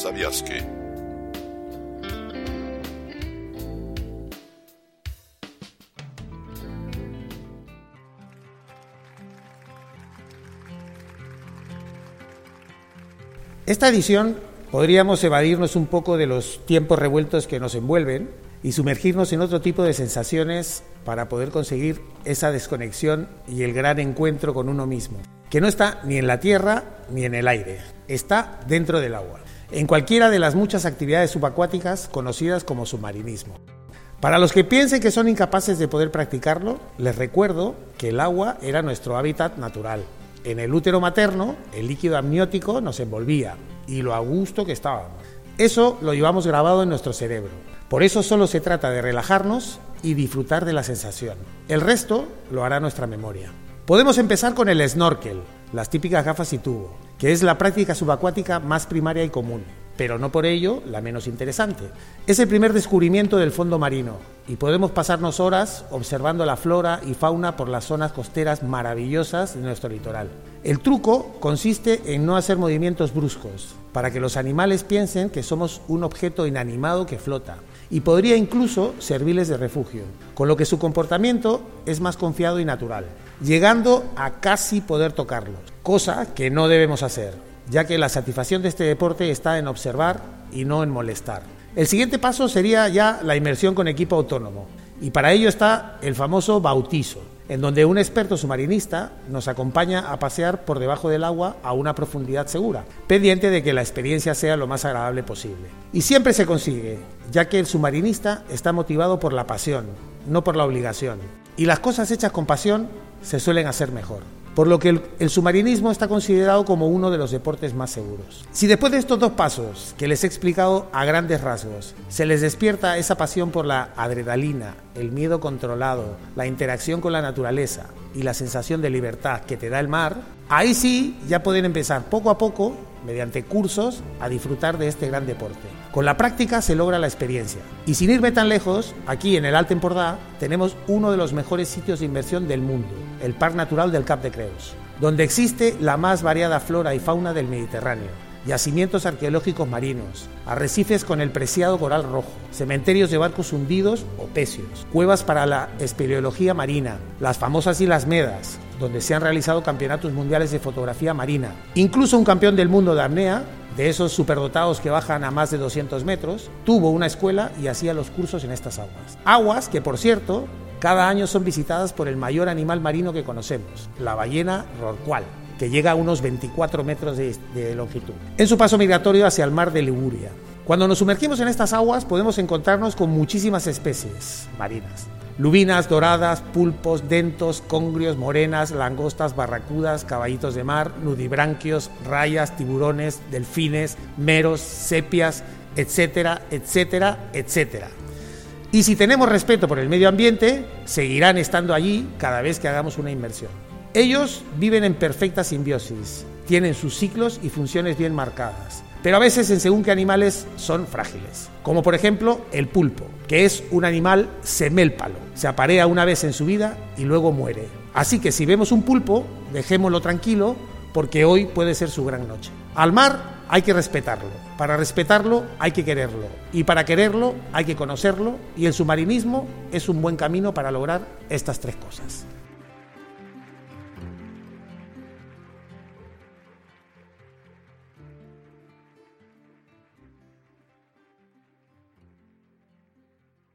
¿Sabías que? Esta edición podríamos evadirnos un poco de los tiempos revueltos que nos envuelven y sumergirnos en otro tipo de sensaciones para poder conseguir esa desconexión y el gran encuentro con uno mismo, que no está ni en la tierra ni en el aire, está dentro del agua, en cualquiera de las muchas actividades subacuáticas conocidas como submarinismo. Para los que piensen que son incapaces de poder practicarlo, les recuerdo que el agua era nuestro hábitat natural. En el útero materno, el líquido amniótico nos envolvía y lo a gusto que estábamos. Eso lo llevamos grabado en nuestro cerebro. Por eso solo se trata de relajarnos y disfrutar de la sensación. El resto lo hará nuestra memoria. Podemos empezar con el snorkel, las típicas gafas y tubo, que es la práctica subacuática más primaria y común, pero no por ello la menos interesante. Es el primer descubrimiento del fondo marino y podemos pasarnos horas observando la flora y fauna por las zonas costeras maravillosas de nuestro litoral. El truco consiste en no hacer movimientos bruscos, para que los animales piensen que somos un objeto inanimado que flota, y podría incluso servirles de refugio, con lo que su comportamiento es más confiado y natural, llegando a casi poder tocarlos, cosa que no debemos hacer, ya que la satisfacción de este deporte está en observar y no en molestar. El siguiente paso sería ya la inmersión con equipo autónomo, y para ello está el famoso bautizo, en donde un experto submarinista nos acompaña a pasear por debajo del agua a una profundidad segura, pendiente de que la experiencia sea lo más agradable posible. Y siempre se consigue, ya que el submarinista está motivado por la pasión, no por la obligación, y las cosas hechas con pasión se suelen hacer mejor. Por lo que el submarinismo está considerado como uno de los deportes más seguros. Si después de estos dos pasos, que les he explicado a grandes rasgos, se les despierta esa pasión por la adrenalina, el miedo controlado, la interacción con la naturaleza y la sensación de libertad que te da el mar, ahí sí ya pueden empezar poco a poco, mediante cursos, a disfrutar de este gran deporte. Con la práctica se logra la experiencia. Y sin irme tan lejos, aquí en el Alt Empordà tenemos uno de los mejores sitios de inmersión del mundo, el Parc Natural del Cap de Creus, donde existe la más variada flora y fauna del Mediterráneo, yacimientos arqueológicos marinos, arrecifes con el preciado coral rojo, cementerios de barcos hundidos o pecios, cuevas para la espeleología marina, las famosas Islas Medas, donde se han realizado campeonatos mundiales de fotografía marina, incluso un campeón del mundo de apnea, de esos superdotados que bajan a más de 200 metros, tuvo una escuela y hacía los cursos en estas aguas. Aguas que, por cierto, cada año son visitadas por el mayor animal marino que conocemos, la ballena rorcual, que llega a unos 24 metros de longitud, en su paso migratorio hacia el mar de Liguria. Cuando nos sumergimos en estas aguas podemos encontrarnos con muchísimas especies marinas. Lubinas, doradas, pulpos, dentos, congrios, morenas, langostas, barracudas, caballitos de mar, nudibranquios, rayas, tiburones, delfines, meros, sepias, etcétera, etcétera, etcétera. Y si tenemos respeto por el medio ambiente, seguirán estando allí cada vez que hagamos una inmersión. Ellos viven en perfecta simbiosis, tienen sus ciclos y funciones bien marcadas, pero a veces en según qué animales son frágiles, como por ejemplo el pulpo, que es un animal semélpalo, se aparea una vez en su vida y luego muere. Así que si vemos un pulpo, dejémoslo tranquilo, porque hoy puede ser su gran noche. Al mar hay que respetarlo, para respetarlo hay que quererlo, y para quererlo hay que conocerlo, y el submarinismo es un buen camino para lograr estas tres cosas.